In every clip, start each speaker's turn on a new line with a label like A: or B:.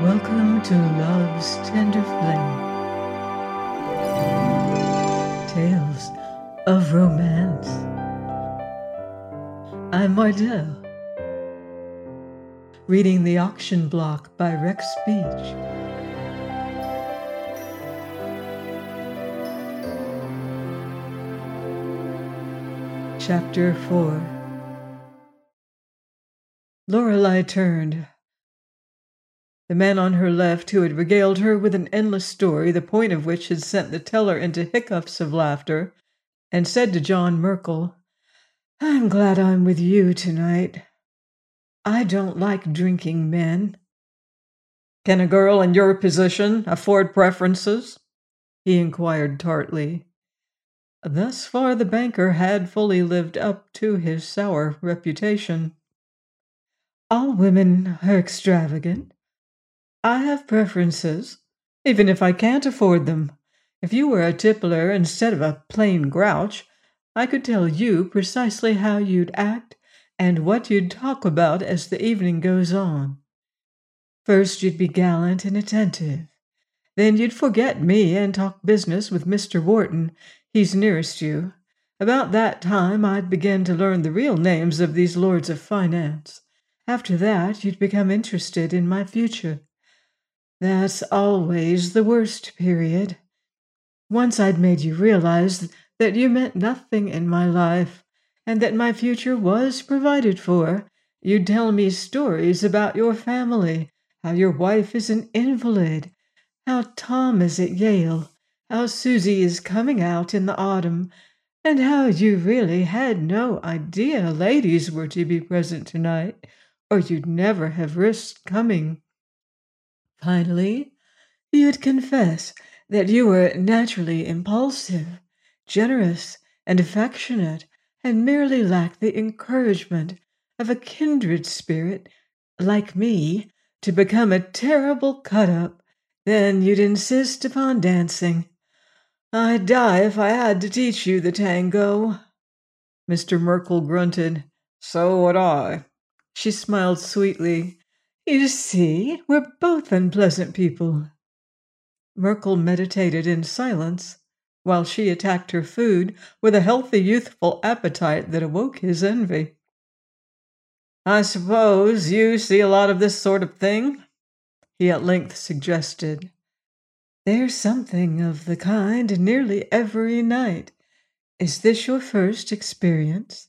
A: Welcome to Love's Tender Flame, Tales of Romance. I'm Mardell, reading The Auction Block by Rex Beach. Chapter 4. Lorelei turned. The man on her left, who had regaled her with an endless story, the point of which had sent the teller into hiccoughs of laughter, and said to John Merkel, "I'm glad I'm with you tonight. I don't like drinking men." "Can a girl in your position afford preferences?" he inquired tartly. Thus far the banker had fully lived up to his sour reputation. "All women are extravagant. I have preferences, even if I can't afford them. If you were a tippler instead of a plain grouch, I could tell you precisely how you'd act and what you'd talk about as the evening goes on. First, you'd be gallant and attentive. Then you'd forget me and talk business with Mr. Wharton. He's nearest you. About that time, I'd begin to learn the real names of these lords of finance. After that, you'd become interested in my future. That's always the worst period. Once I'd made you realize that you meant nothing in my life, and that my future was provided for, you'd tell me stories about your family, how your wife is an invalid, how Tom is at Yale, how Susie is coming out in the autumn, and how you really had no idea ladies were to be present tonight, or you'd never have risked coming. Finally, you'd confess that you were naturally impulsive, generous, and affectionate, and merely lacked the encouragement of a kindred spirit like me to become a terrible cut-up. Then you'd insist upon dancing. I'd die if I had to teach you the tango." Mr. Merkel grunted. "So would I." She smiled sweetly. "You see, we're both unpleasant people." Merkel meditated in silence, while she attacked her food with a healthy, youthful appetite that awoke his envy. "I suppose you see a lot of this sort of thing?" he at length suggested. "There's something of the kind nearly every night. Is this your first experience?"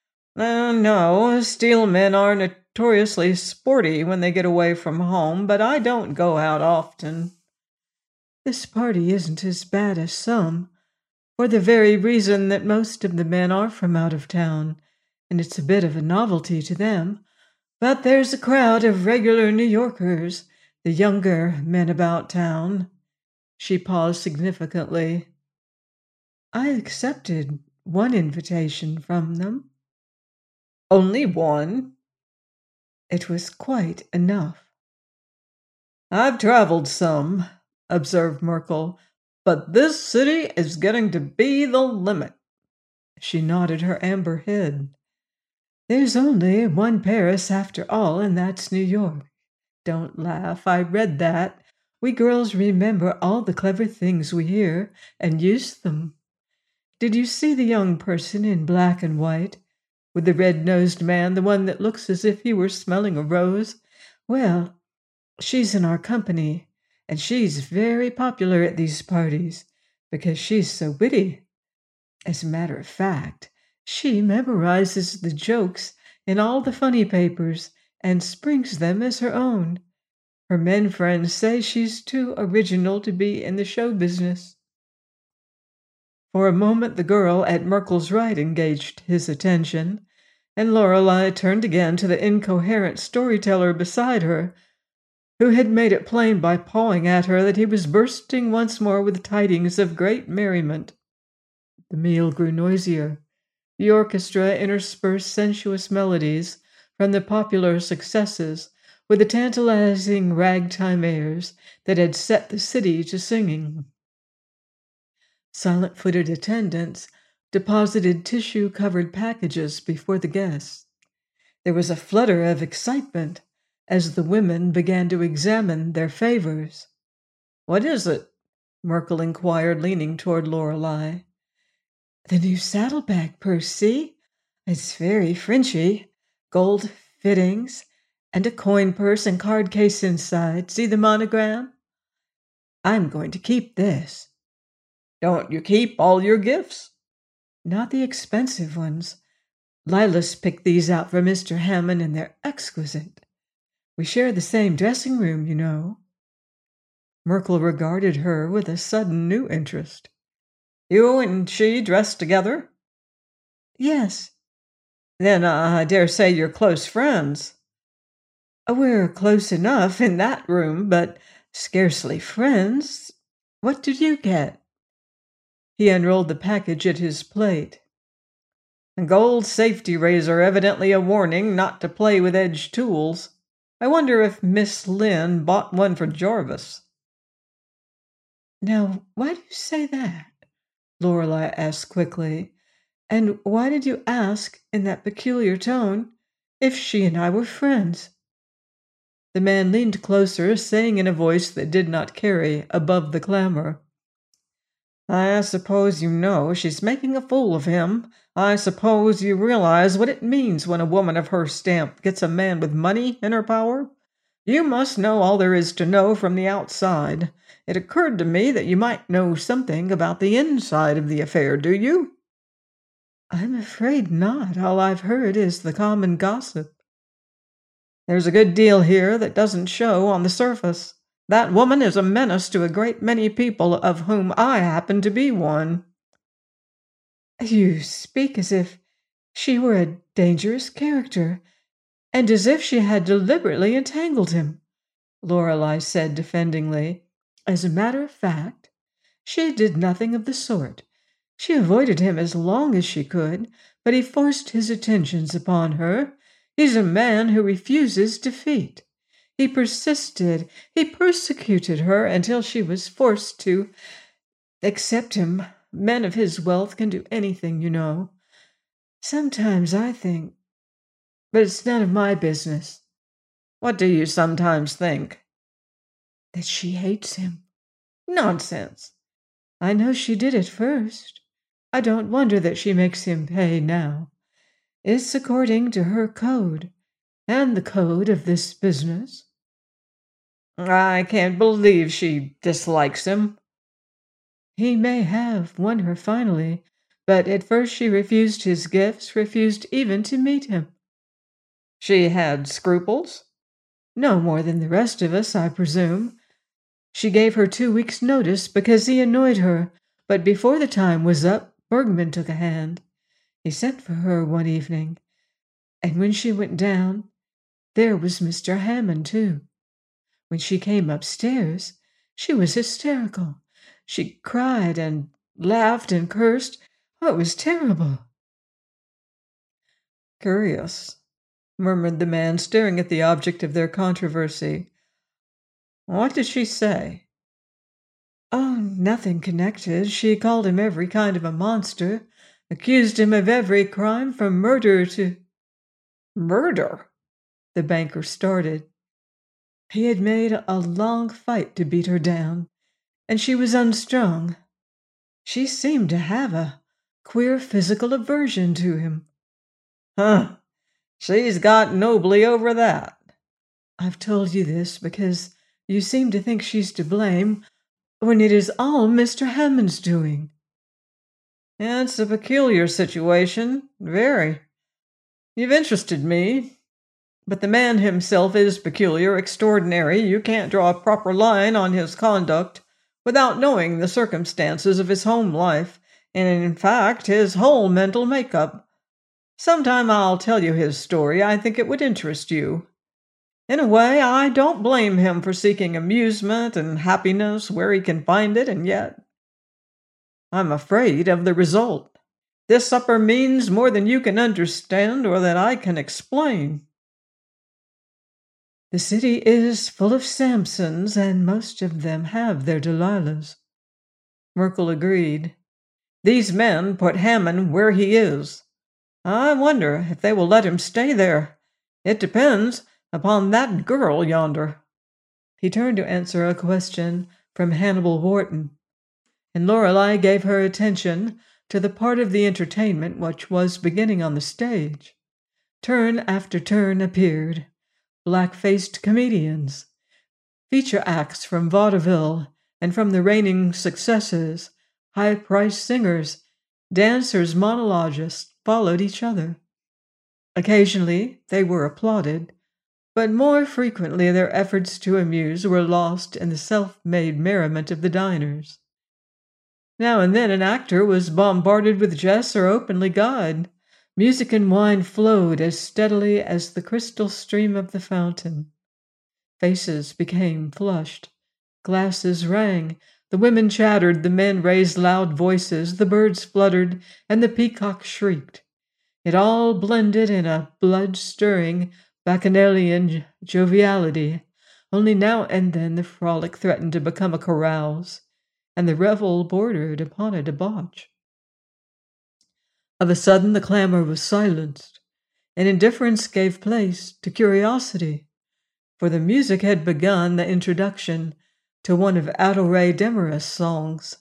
A: No, steel men are notoriously sporty when they get away from home, but I don't go out often." "This party isn't as bad as some, for the very reason that most of the men are from out of town, and it's a bit of a novelty to them. But there's a crowd of regular New Yorkers, the younger men about town." She paused significantly. "I accepted one invitation from them." "Only one?" "It was quite enough." "I've traveled some," observed Merkel, "but this city is getting to be the limit." She nodded her amber head. "There's only one Paris after all, and that's New York. Don't laugh, I read that. We girls remember all the clever things we hear and use them. Did you see the young person in black and white, with the red-nosed man, the one that looks as if he were smelling a rose? Well, she's in our company, and she's very popular at these parties because she's so witty. As a matter of fact, she memorizes the jokes in all the funny papers and springs them as her own. Her men friends say she's too original to be in the show business." For a moment the girl at Merkel's right engaged his attention, and Lorelei turned again to the incoherent storyteller beside her, who had made it plain by pawing at her that he was bursting once more with tidings of great merriment. The meal grew noisier. The orchestra interspersed sensuous melodies from the popular successes with the tantalizing ragtime airs that had set the city to singing. Silent-footed attendants deposited tissue-covered packages before the guests. There was a flutter of excitement, as the women began to examine their favors. "What is it?" Merkel inquired, leaning toward Lorelei. "The new saddlebag purse, see? It's very Frenchy. Gold fittings, and a coin purse and card case inside. See the monogram? I'm going to keep this." "Don't you keep all your gifts?" "Not the expensive ones. Lilas picked these out for Mr. Hammond, and they're exquisite. We share the same dressing room, you know." Merkel regarded her with a sudden new interest. "You and she dress together?" "Yes." "Then I dare say you're close friends." "We're close enough in that room, but scarcely friends. What did you get?" He unrolled the package at his plate. "A gold safety razor, evidently a warning not to play with edged tools. I wonder if Miss Lynn bought one for Jarvis." "Now, why do you say that?" Lorelei asked quickly. "And why did you ask, in that peculiar tone, if she and I were friends?" The man leaned closer, saying in a voice that did not carry above the clamor, "I suppose you know she's making a fool of him. I suppose you realize what it means when a woman of her stamp gets a man with money in her power? You must know all there is to know from the outside. It occurred to me that you might know something about the inside of the affair, do you?" "I'm afraid not. All I've heard is the common gossip." "There's a good deal here that doesn't show on the surface. That woman is a menace to a great many people, of whom I happen to be one." "You speak as if she were a dangerous character, and as if she had deliberately entangled him," Lorelei said defendingly. "As a matter of fact, she did nothing of the sort. She avoided him as long as she could, but he forced his attentions upon her. He's a man who refuses defeat. He persisted, he persecuted her until she was forced to accept him. Men of his wealth can do anything, you know. Sometimes I think, but it's none of my business."
B: "What do you sometimes think?"
A: "That she hates him."
B: "Nonsense."
A: "I know she did at first. I don't wonder that she makes him pay now. It's according to her code, and the code of this business."
B: "I can't believe she dislikes him."
A: "He may have won her finally, but at first she refused his gifts, refused even to meet him."
B: "She had scruples?"
A: "No more than the rest of us, I presume. She gave her 2 weeks' notice because he annoyed her, but before the time was up, Bergman took a hand. He sent for her one evening, and when she went down, there was Mr. Hammond, too. When she came upstairs, she was hysterical. She cried and laughed and cursed. Oh, it was terrible."
B: "Curious," murmured the man, staring at the object of their controversy. "What did she say?"
A: "Oh, nothing connected. She called him every kind of a monster, accused him of every crime from murder to—"
B: "Murder?"
A: The banker started. He had made a long fight to beat her down, and she was unstrung. She seemed to have a queer physical aversion to him.
B: "Huh. She's got nobly over that."
A: "I've told you this because you seem to think she's to blame, when it is all Mr. Hammond's doing."
B: "It's a peculiar situation, very. You've interested me. But the man himself is peculiar, extraordinary. You can't draw a proper line on his conduct without knowing the circumstances of his home life, and in fact his whole mental make-up. Sometime I'll tell you his story. I think it would interest you. In a way, I don't blame him for seeking amusement and happiness where he can find it, and yet I'm afraid of the result. This supper means more than you can understand or that I can explain."
A: "The city is full of Samsons, and most of them have their Delilahs."
B: Merkel agreed. "These men put Hammond where he is. I wonder if they will let him stay there. It depends. upon that girl yonder."
A: He turned to answer a question from Hannibal Wharton, and Lorelei gave her attention to the part of the entertainment which was beginning on the stage. Turn after turn appeared, black-faced comedians, feature acts from vaudeville and from the reigning successes, high-priced singers, dancers, monologists followed each other. Occasionally they were applauded, but more frequently their efforts to amuse were lost in the self-made merriment of the diners. Now and then an actor was bombarded with jest or openly guyed. Music and wine flowed as steadily as the crystal stream of the fountain. Faces became flushed. Glasses rang. The women chattered, the men raised loud voices, the birds fluttered, and the peacock shrieked. It all blended in a blood-stirring, bacchanalian joviality. Only now and then the frolic threatened to become a carouse, and the revel bordered upon a debauch. Of a sudden the clamor was silenced, and indifference gave place to curiosity, for the music had begun the introduction to one of Adolrae Demarest's songs.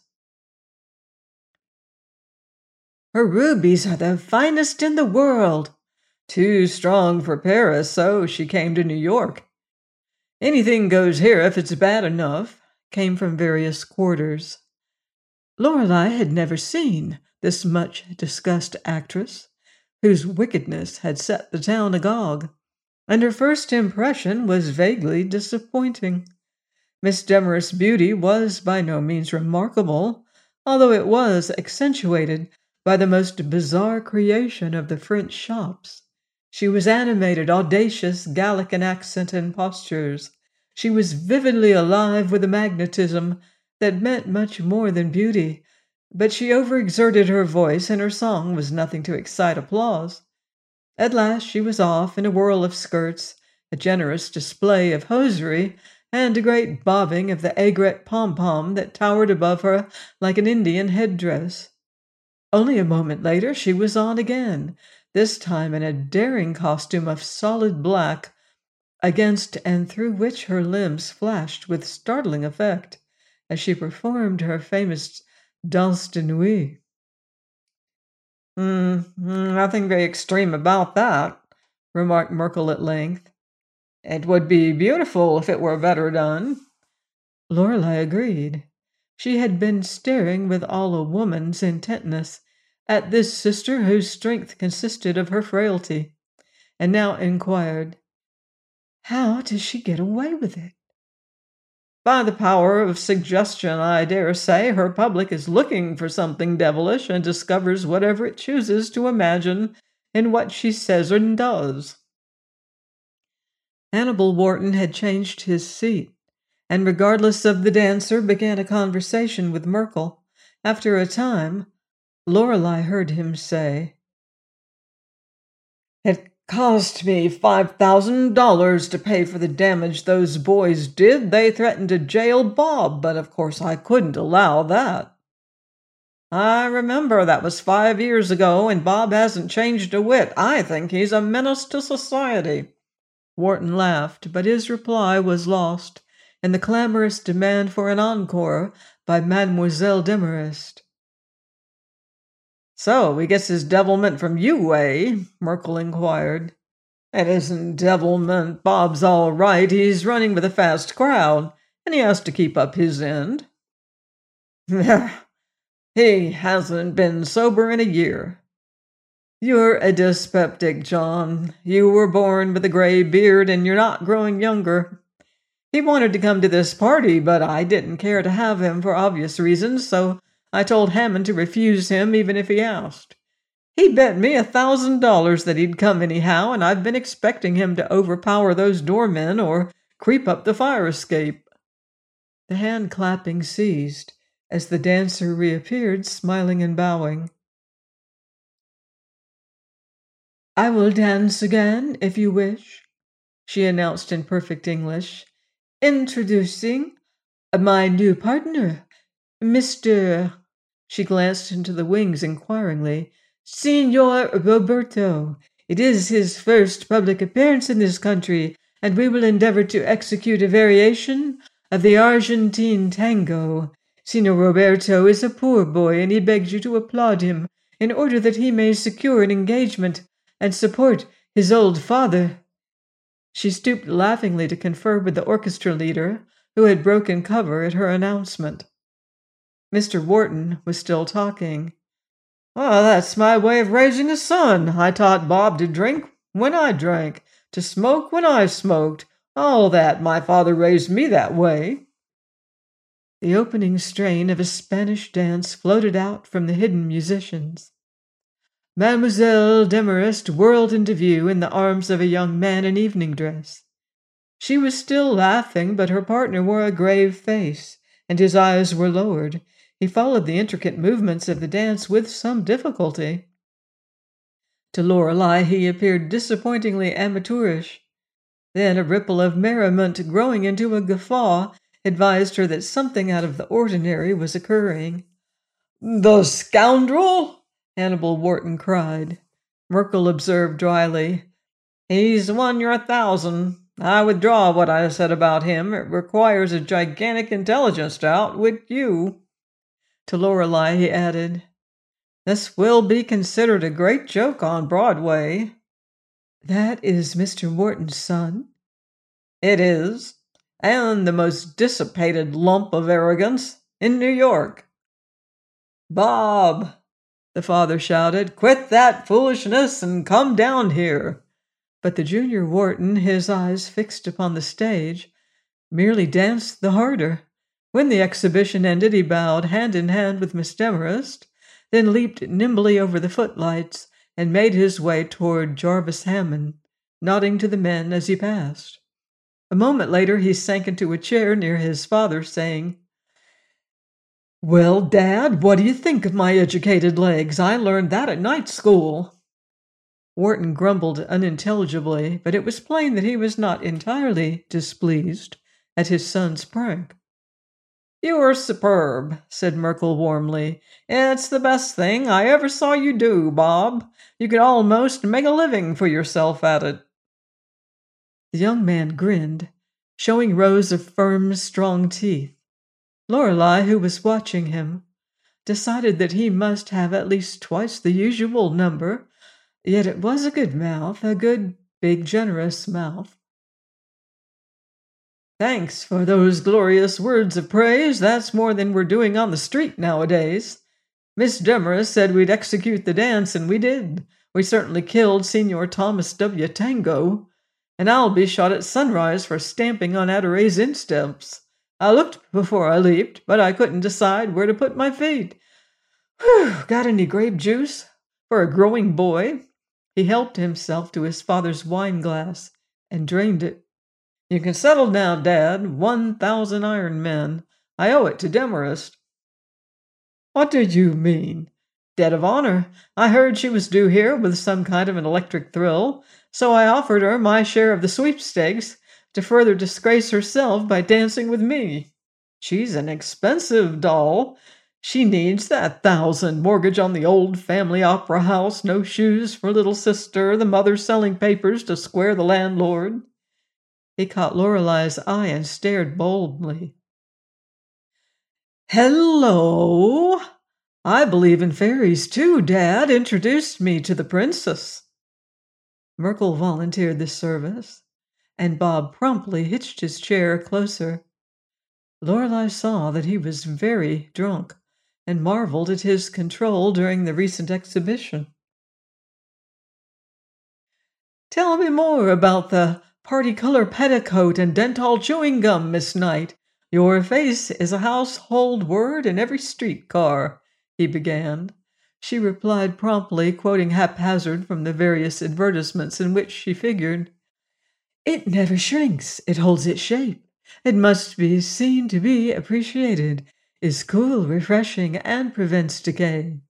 B: "Her rubies are the finest in the world. Too strong for Paris, so she came to New York. Anything goes here if it's bad enough," came from various quarters.
A: Lorelei had never seen this much-discussed actress, whose wickedness had set the town agog, and her first impression was vaguely disappointing. Miss Demarest's beauty was by no means remarkable, although it was accentuated by the most bizarre creation of the French shops. She was animated, audacious, Gallic in accent and postures. She was vividly alive with a magnetism that meant much more than beauty, but she overexerted her voice, and her song was nothing to excite applause. At last she was off in a whirl of skirts, a generous display of hosiery, and a great bobbing of the aigrette pom-pom that towered above her like an Indian headdress. Only a moment later she was on again, this time in a daring costume of solid black, against and through which her limbs flashed with startling effect as she performed her famous danse de nuit.
B: Nothing very extreme about that," remarked Merkel at length. "It would be beautiful if it were better done."
A: Lorelei agreed. She had been staring with all a woman's intentness at this sister whose strength consisted of her frailty, and now inquired, "How does she get away with it?"
B: "By the power of suggestion, I dare say. Her public is looking for something devilish and discovers whatever it chooses to imagine in what she says and does."
A: Hannibal Wharton had changed his seat, and regardless of the dancer, began a conversation with Merkel. After a time, Lorelei heard him say,
B: "It cost me $5,000 to pay for the damage those boys did. They threatened to jail Bob, but of course I couldn't allow that." "I remember that was 5 years ago, and Bob hasn't changed a whit. I think he's a menace to society."
A: Wharton laughed, but his reply was lost in the clamorous demand for an encore by Mademoiselle Demarest.
B: "So he gets his devilment from you, eh?" Merkel inquired. "It isn't devilment. Bob's all right. He's running with a fast crowd, and he has to keep up his end." "He hasn't been sober in a year." "You're a dyspeptic, John. You were born with a gray beard, and you're not growing younger. He wanted to come to this party, but I didn't care to have him for obvious reasons, so I told Hammond to refuse him even if he asked. He bet me $1,000 that he'd come anyhow, and I've been expecting him to overpower those doormen or creep up the fire escape."
A: The hand clapping ceased as the dancer reappeared, smiling and bowing. "I will dance again, if you wish," she announced in perfect English. "Introducing my new partner, Mr." She glanced into the wings inquiringly. "Signor Roberto. It is his first public appearance in this country, and we will endeavor to execute a variation of the Argentine tango. Signor Roberto is a poor boy, and he begs you to applaud him in order that he may secure an engagement and support his old father." She stooped laughingly to confer with the orchestra leader, who had broken cover at her announcement. Mr. Wharton was still talking. "Oh, that's my way of raising a son. I taught Bob to drink when I drank, to smoke when I smoked. All that. My father raised me that way." The opening strain of a Spanish dance floated out from the hidden musicians. Mademoiselle Demarest whirled into view in the arms of a young man in evening dress. She was still laughing, but her partner wore a grave face, and his eyes were lowered. He followed the intricate movements of the dance with some difficulty. To Lorelei he appeared disappointingly amateurish. Then a ripple of merriment, growing into a guffaw, advised her that something out of the ordinary was occurring. "The scoundrel!" Hannibal Wharton cried. Merkel observed dryly, "He's won your 1,000. I withdraw what I said about him. It requires a gigantic intelligence to outwit you." To Lorelei he added, "This will be considered a great joke on Broadway." "That is Mr. Wharton's son?" "It is, and the most dissipated lump of arrogance in New York." "Bob," the father shouted, "quit that foolishness and come down here." But the junior Wharton, his eyes fixed upon the stage, merely danced the harder. When the exhibition ended, he bowed hand in hand with Miss Demarest, then leaped nimbly over the footlights and made his way toward Jarvis Hammond, nodding to the men as he passed. A moment later he sank into a chair near his father, saying, "Well, Dad, what do you think of my educated legs? I learned that at night school." Wharton grumbled unintelligibly, but it was plain that he was not entirely displeased at his son's prank. "You are superb," said Merkel warmly. "It's the best thing I ever saw you do, Bob. You could almost make a living for yourself at it." The young man grinned, showing rows of firm, strong teeth. Lorelei, who was watching him, decided that he must have at least twice the usual number, yet it was a good mouth, a good, big, generous mouth. "Thanks for those glorious words of praise. That's more than we're doing on the street nowadays. Miss Demarest said we'd execute the dance, and we did. We certainly killed Signor Thomas W. Tango, and I'll be shot at sunrise for stamping on Adoree's insteps. I looked before I leaped, but I couldn't decide where to put my feet. Whew, got any grape juice? For a growing boy?" He helped himself to his father's wine glass and drained it. "You can settle now, Dad. 1,000 iron men. I owe it to Demarest." "What do you mean?" "Debt of honor. I heard she was due here with some kind of an electric thrill, so I offered her my share of the sweepstakes to further disgrace herself by dancing with me. She's an expensive doll. She needs that 1,000. Mortgage on the old family opera house, no shoes for little sister, the mother selling papers to square the landlord." He caught Lorelei's eye and stared boldly. "Hello! I believe in fairies too, Dad. Introduced me to the princess." Merkel volunteered the service, and Bob promptly hitched his chair closer. Lorelei saw that he was very drunk and marveled at his control during the recent exhibition. "Tell me more about the party-color petticoat and dental chewing gum, Miss Knight. Your face is a household word in every streetcar," he began. She replied promptly, quoting haphazard from the various advertisements in which she figured. "It never shrinks. It holds its shape. It must be seen to be appreciated. Is cool, refreshing, and prevents decay."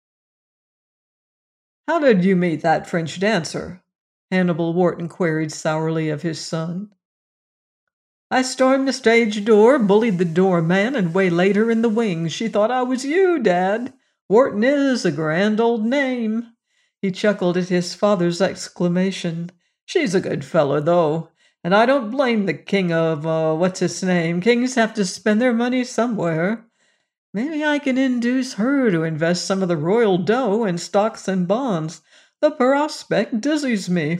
A: "How did you meet that French dancer?" Hannibal Wharton queried sourly of his son. "I stormed the stage door, bullied the doorman, and waylaid her in the wings. She thought I was you, Dad. Wharton is a grand old name." He chuckled at his father's exclamation. "She's a good fellow, though,
B: And I don't blame the king of, what's-his-name. Kings have to spend their money somewhere. Maybe I can induce her to invest some of the royal dough in stocks and bonds. The prospect dizzies me.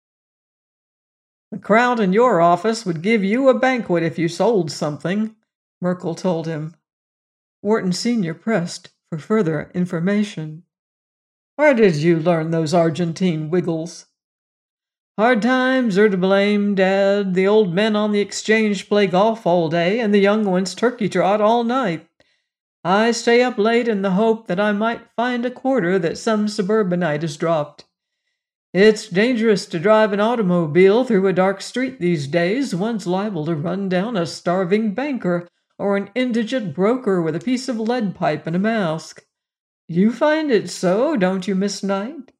B: The crowd in your office would give you a banquet if you sold something, Merkel told him. Wharton Sr. pressed for further information. Where did you learn those Argentine wiggles? Hard times are to blame, Dad. The old men on the exchange play golf all day, and the young ones turkey trot all night. I stay up late in the hope that I might find a quarter that some suburbanite has dropped. It's dangerous to drive an automobile through a dark street these days. One's liable to run down a starving banker or an indigent broker with a piece of lead pipe and a mask. You find it so, don't you, Miss Knight?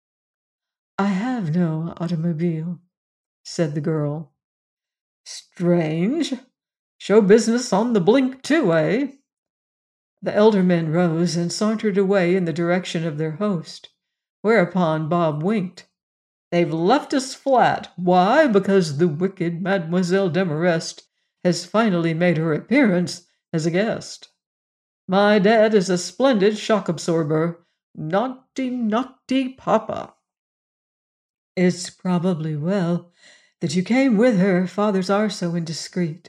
B: I have no automobile, said the girl. Strange. Show business on the blink, too, eh? The elder men rose and sauntered away in the direction of their host, whereupon Bob winked. They've left us flat. Why? Because the wicked Mademoiselle Demarest has finally made her appearance as a guest. My dad is a splendid shock absorber. Naughty, naughty papa. It's probably well that you came with her. Fathers are so indiscreet.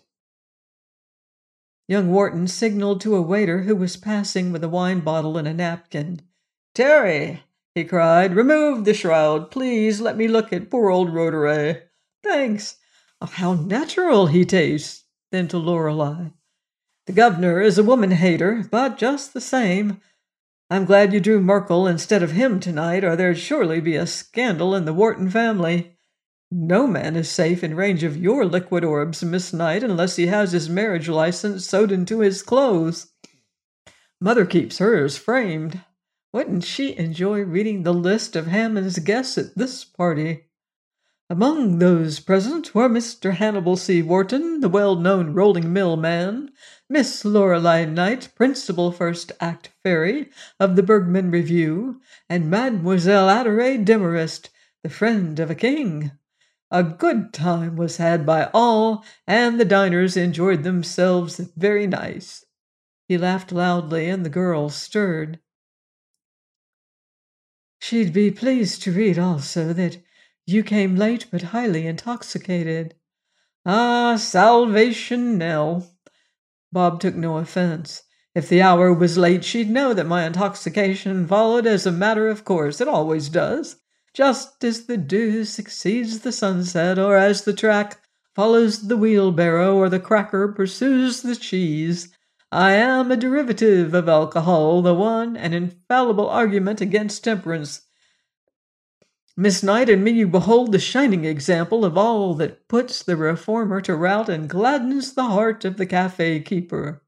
B: Young Wharton signaled to a waiter who was passing with a wine bottle and a napkin. Terry, he cried, remove the shroud. Please let me look at poor old Roederer. Thanks. Oh, how natural he tastes. Then to Lorelei. The governor is a woman-hater, but just the same. I'm glad you drew Merkel instead of him tonight, or there'd surely be a scandal in the Wharton family. No man is safe in range of your liquid orbs, Miss Knight, unless he has his marriage license sewed into his clothes. Mother keeps hers framed. Wouldn't she enjoy reading the list of Hammond's guests at this party? Among those present were Mr. Hannibal C. Wharton, the well-known rolling mill man, Miss Lorelei Knight, principal first act fairy of the Bergman Review, and Mademoiselle Adelaide Demarest, the friend of a king. A good time was had by all, and the diners enjoyed themselves very nice. He laughed loudly, and the girls stirred. She'd be pleased to read also that you came late but highly intoxicated. Ah, Salvation Nell. Bob took no offense. If the hour was late, she'd know that my intoxication followed as a matter of course. It always does. Just as the dew succeeds the sunset, or as the track follows the wheelbarrow, or the cracker pursues the cheese. I am a derivative of alcohol, the one an infallible argument against temperance. Miss Knight, in me you behold the shining example of all that puts the reformer to rout and gladdens the heart of the cafe keeper.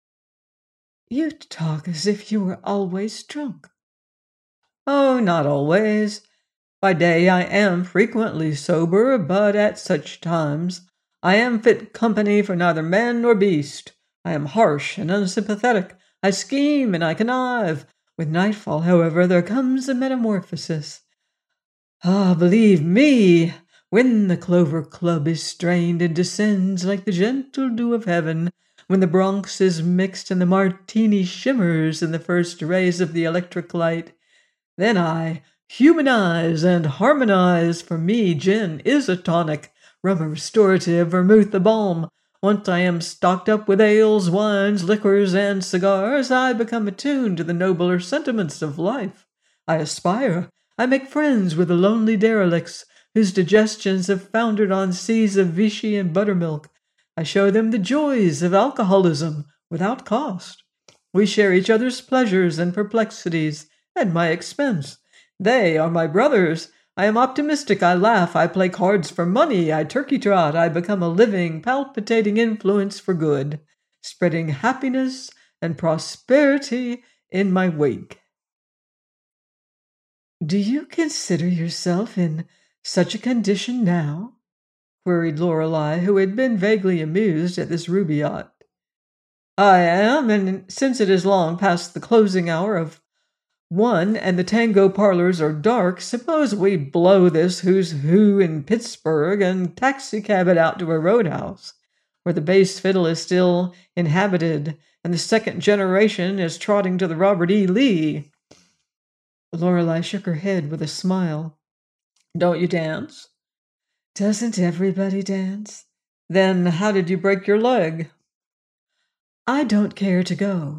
B: You talk as if you were always drunk. Oh, not always. By day I am frequently sober, but at such times I am fit company for neither man nor beast. I am harsh and unsympathetic. I scheme and I connive. With nightfall, however, there comes a metamorphosis. Ah, believe me, when the Clover Club is strained and descends like the gentle dew of heaven, when the Bronx is mixed and the martini shimmers in the first rays of the electric light, then I humanize and harmonize. For me, gin is a tonic, rum a restorative, vermouth a balm. Once I am stocked up with ales, wines, liquors, and cigars, I become attuned to the nobler sentiments of life. I aspire. I make friends with the lonely derelicts whose digestions have foundered on seas of Vichy and buttermilk. I show them the joys of alcoholism without cost. We share each other's pleasures and perplexities at my expense. They are my brothers. I am optimistic, I laugh, I play cards for money, I turkey trot, I become a living, palpitating influence for good, spreading happiness and prosperity in my wake. Do you consider yourself in such a condition now? Queried Lorelei, who had been vaguely amused at this rubaiyat. I am, and since it is long past the closing hour of
A: 1 and the tango parlors are dark, suppose we blow this who's who in Pittsburgh and taxicab it out to a roadhouse, where the bass fiddle is still inhabited and the second generation is trotting to the Robert E. Lee. Lorelei shook her head with a smile. Don't you dance? Doesn't everybody dance? Then how did you break your leg? I don't care to go.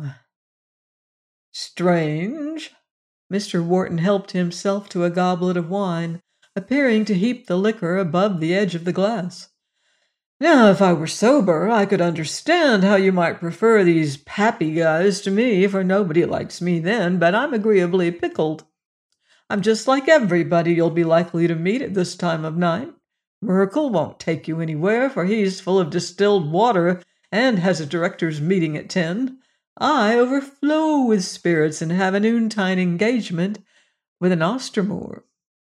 A: Strange. Mr. Wharton helped himself to a goblet of wine, appearing to heap the liquor above the edge of the glass. Now, if I were sober, I could understand how you might prefer these pappy guys to me, for nobody likes me then, but I'm agreeably pickled. I'm just like everybody you'll be likely to meet at this time of night. Merkel won't take you anywhere, for he's full of distilled water and has a directors' meeting at 10. I overflow with spirits and have a noontime engagement with an Ostermoor.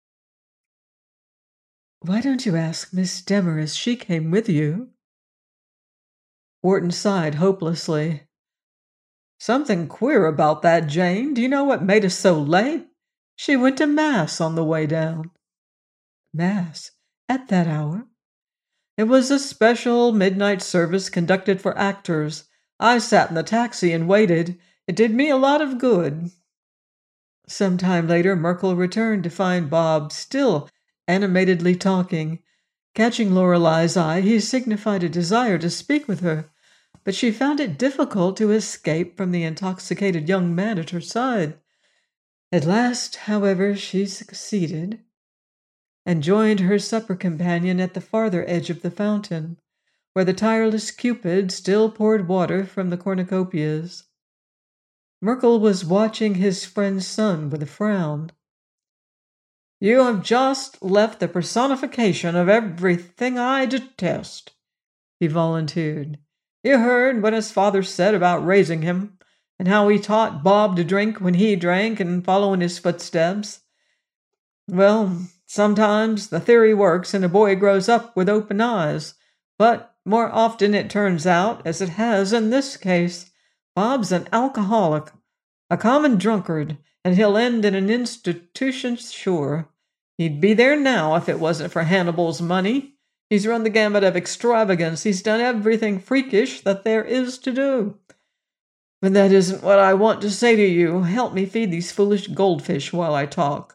A: Why don't you ask Miss Demarest? She came with you. Wharton sighed hopelessly. Something queer about that, Jane. Do you know what made us so late? She went to Mass on the way down. Mass? At that hour? It was a special midnight service conducted for actors. I sat in the taxi and waited. It did me a lot of good. Some time later, Merkel returned to find Bob still animatedly talking. Catching Lorelei's eye, he signified a desire to speak with her, but she found it difficult to escape from the intoxicated young man at her side. At last, however, she succeeded, and joined her supper companion at the farther edge of the fountain, where the tireless Cupid still poured water from the cornucopias. Merkel was watching his friend's son with a frown. You have just left the personification of everything I detest, he volunteered. You heard what his father said about raising him, and how he taught Bob to drink when he drank and follow in his footsteps. Well, sometimes the theory works and a boy grows up with open eyes, but more often it turns out, as it has in this case, Bob's an alcoholic, a common drunkard, and he'll end in an institution sure. He'd be there now if it wasn't for Hannibal's money. He's run the gamut of extravagance. He's done everything freakish that there is to do. But that isn't what I want to say to you. Help me feed these foolish goldfish while I talk.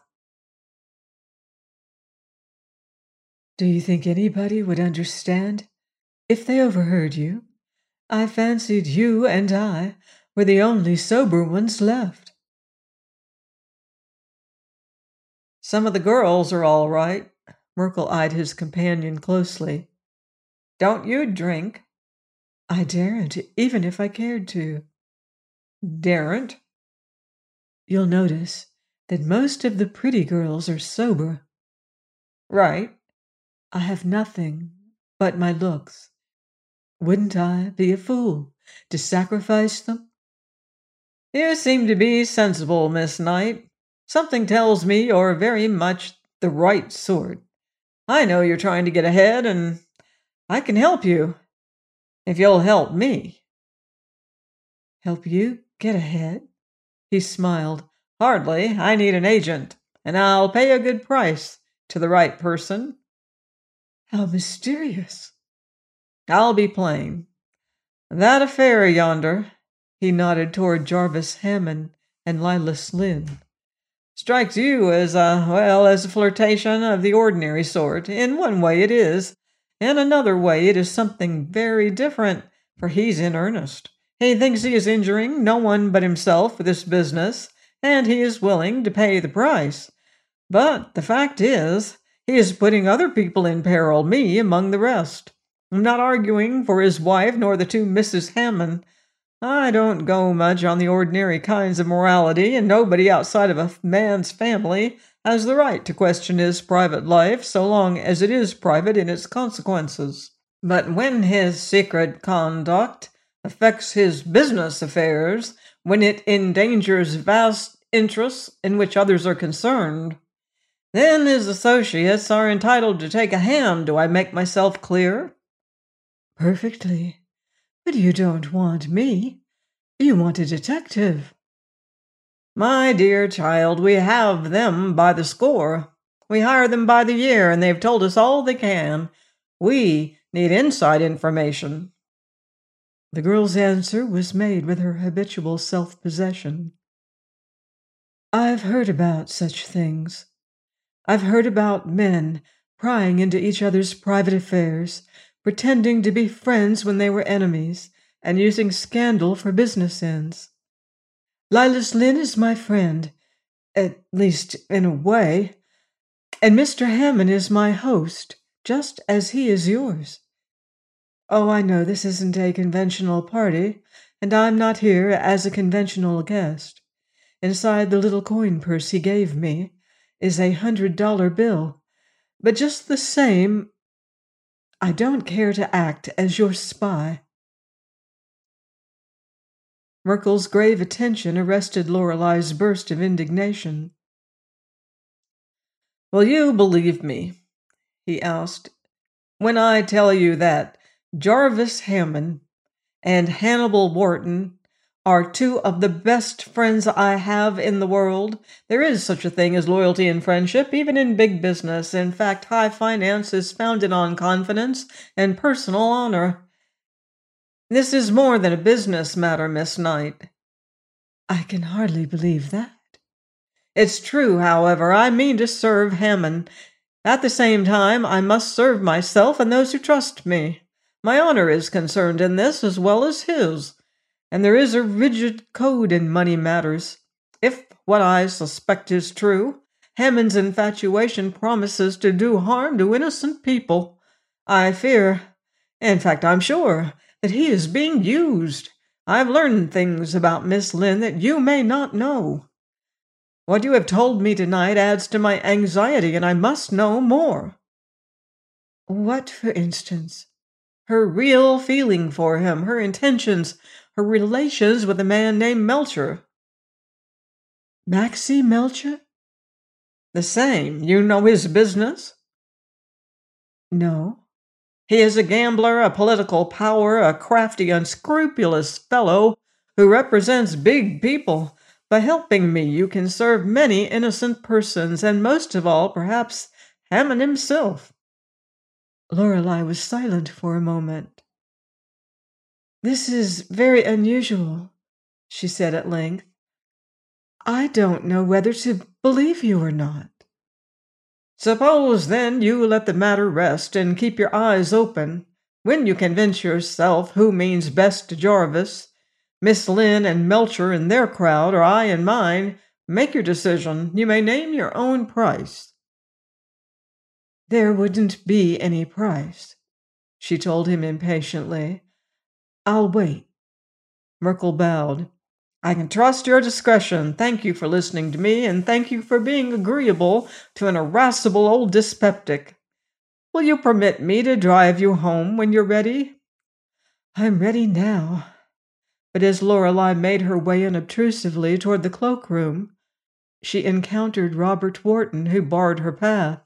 A: Do you think anybody would understand if they overheard you? I fancied you and I were the only sober ones left. Some of the girls are all right. Merkel eyed his companion closely. Don't you drink? I daren't, even if I cared to. Daren't? You'll notice that most of the pretty girls are sober. Right. I have nothing but my looks. Wouldn't I be a fool to sacrifice them? You seem to be sensible, Miss Knight. Something tells me you're very much the right sort. I know you're trying to get ahead, and I can help you, if you'll help me. Help you get ahead? He smiled. Hardly. I need an agent, and I'll pay a good price to the right person. How mysterious. I'll be plain. That affair yonder, he nodded toward Jarvis Hammond and Lilas Lynn, strikes you as a flirtation of the ordinary sort. In one way it is. In another way it is something very different, for he's in earnest. He thinks he is injuring no one but himself with this business, and he is willing to pay the price. But the fact is, he is putting other people in peril, me among the rest. I'm not arguing for his wife nor the two Mrs. Hammond. I don't go much on the ordinary kinds of morality, and nobody outside of a man's family has the right to question his private life so long as it is private in its consequences. But when his secret conduct affects his business affairs, when it endangers vast interests in which others are concerned, then his associates are entitled to take a hand. Do I make myself clear? Perfectly. But you don't want me. You want a detective.
B: My dear child, we have them by the score. We hire them by the year, and they've told us all they can. We need inside information."
A: The girl's answer was made with her habitual self-possession. "I've heard about such things. I've heard about men prying into each other's private affairs, pretending to be friends when they were enemies, and using scandal for business ends. Lilas Lynn is my friend, at least in a way, and Mr. Hammond is my host, just as he is yours. Oh, I know this isn't a conventional party, and I'm not here as a conventional guest. Inside the little coin purse he gave me is a $100 bill, but just the same, I don't care to act as your spy." Merkel's grave attention arrested Lorelei's burst of indignation.
B: "Will you believe me," he asked, "when I tell you that Jarvis Hammond and Hannibal Wharton are two of the best friends I have in the world? There is such a thing as loyalty and friendship, even in big business. In fact, high finance is founded on confidence and personal honor. This is more than a business matter, Miss Knight."
A: "I can hardly believe that."
B: "It's true, however. I mean to serve Hammond. At the same time, I must serve myself and those who trust me. My honor is concerned in this as well as his, and there is a rigid code in money matters. If what I suspect is true, Hammond's infatuation promises to do harm to innocent people. I fear, in fact, I'm sure, that he is being used. I've learned things about Miss Lynn that you may not know. What you have told me tonight adds to my anxiety, and I must know more."
A: "What, for instance?"
B: "Her real feeling for him, her intentions, her relations with a man named Melcher."
A: "Maxie Melcher?"
B: "The same. You know his business?"
A: "No."
B: "He is a gambler, a political power, a crafty, unscrupulous fellow who represents big people. By helping me, you can serve many innocent persons, and most of all, perhaps, Hammond himself."
A: Lorelei was silent for a moment. "This is very unusual," she said at length. "I don't know whether to believe you or not."
B: "Suppose, then, you let the matter rest and keep your eyes open. When you convince yourself who means best to Jarvis, Miss Lynn and Melcher and their crowd, or I and mine, make your decision. You may name your own price."
A: "There wouldn't be any price," she told him impatiently. "I'll wait."
B: Merkel bowed. "I can trust your discretion. Thank you for listening to me, and thank you for being agreeable to an irascible old dyspeptic. Will you permit me to drive you home when you're ready?"
A: "I'm ready now." But as Lorelei made her way unobtrusively toward the cloakroom, she encountered Robert Wharton, who barred her path.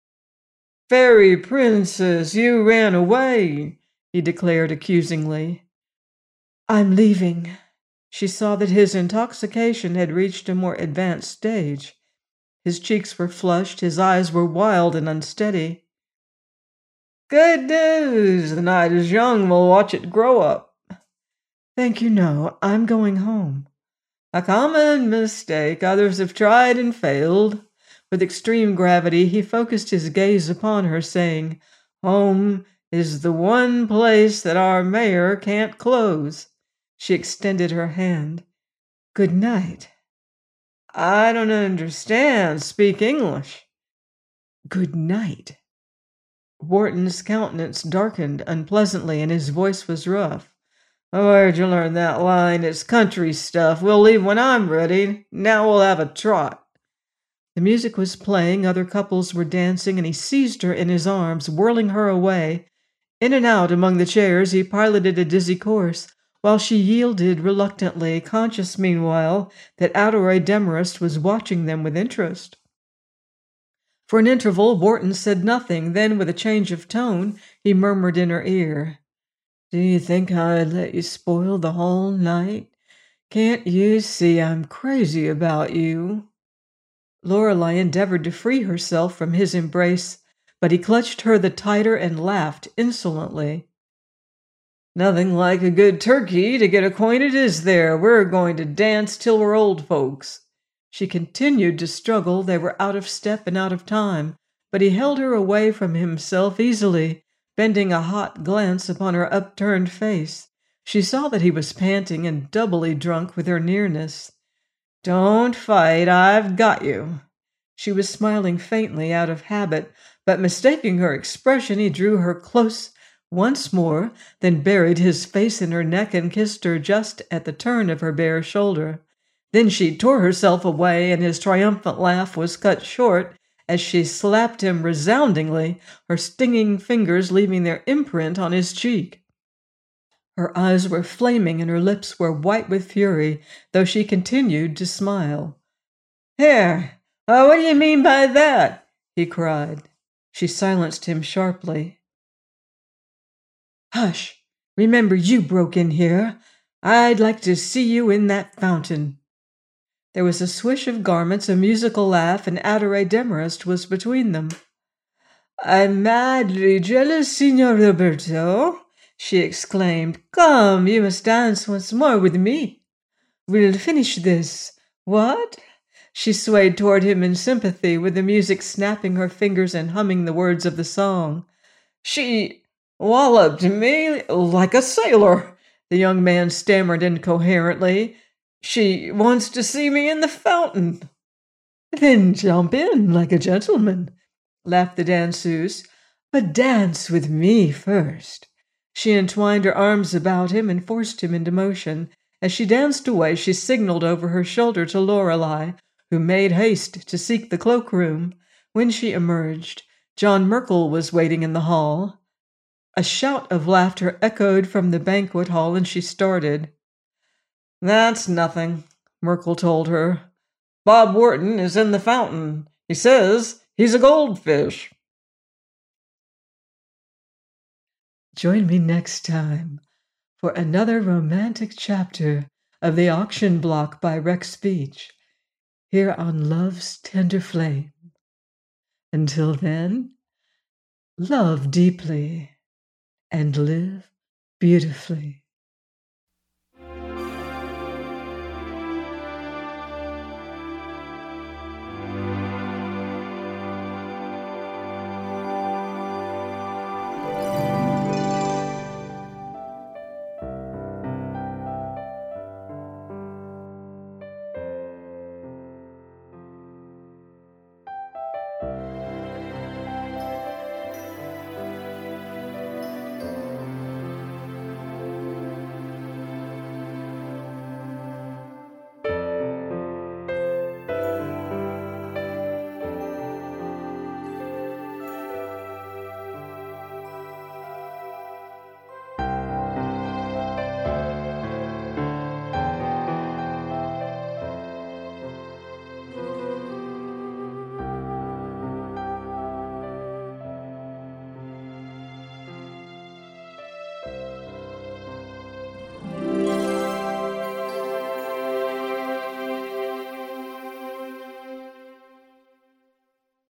B: "Fairy princess, you ran away," he declared accusingly.
A: "I'm leaving." She saw that his intoxication had reached a more advanced stage. His cheeks were flushed, his eyes were wild and unsteady.
B: "Good news! The night is young. We'll watch it grow up."
A: "Thank you, no. I'm going home."
B: "A common mistake. Others have tried and failed." With extreme gravity, he focused his gaze upon her, saying, "Home is the one place that our mayor can't close." She extended her hand.
A: "Good night."
B: "I don't understand. Speak English."
A: "Good night."
B: Wharton's countenance darkened unpleasantly, and his voice was rough. "Where'd you learn that line? It's country stuff. We'll leave when I'm ready. Now we'll have a trot."
A: The music was playing, other couples were dancing, and he seized her in his arms, whirling her away. In and out among the chairs, he piloted a dizzy course, while she yielded reluctantly, conscious meanwhile that Alroy Demarest was watching them with interest. For an interval, Wharton said nothing. Then, with a change of tone, he murmured in her ear, "Do you think I'd let you spoil the whole night? Can't you see I'm crazy about you?" Lorelei endeavored to free herself from his embrace, but he clutched her the tighter and laughed insolently. "Nothing like a good turkey to get acquainted, is there? We're going to dance till we're old folks." She continued to struggle. They were out of step and out of time, but he held her away from himself easily, bending a hot glance upon her upturned face. She saw that he was panting and doubly drunk with her nearness. "Don't fight, I've got you." She was smiling faintly out of habit, but mistaking her expression, he drew her close once more, then buried his face in her neck and kissed her just at the turn of her bare shoulder. Then she tore herself away, and his triumphant laugh was cut short as she slapped him resoundingly, her stinging fingers leaving their imprint on his cheek. Her eyes were flaming and her lips were white with fury, though she continued to smile. "Here, what do you mean by that?" he cried. She silenced him sharply. "Hush! Remember you broke in here. I'd like to see you in that fountain." There was a swish of garments, a musical laugh, and Adore Demarest was between them. "I'm madly jealous, Signor Roberto," she exclaimed. "Come, you must dance once more with me. We'll finish this. What?" She swayed toward him in sympathy, with the music snapping her fingers and humming the words of the song. "She walloped me like a sailor," the young man stammered incoherently. "She wants to see me in the fountain." "Then jump in like a gentleman," laughed the danseuse. "But dance with me first." She entwined her arms about him and forced him into motion. As she danced away, she signaled over her shoulder to Lorelei, who made haste to seek the cloakroom. When she emerged, John Merkel was waiting in the hall. A shout of laughter echoed from the banquet hall, and she started. "That's nothing," Merkel told her. "Bob Wharton is in the fountain. He says he's a goldfish." Join me next time for another romantic chapter of The Auction Block by Rex Beach, here on Love's Tender Flame. Until then, love deeply and live beautifully.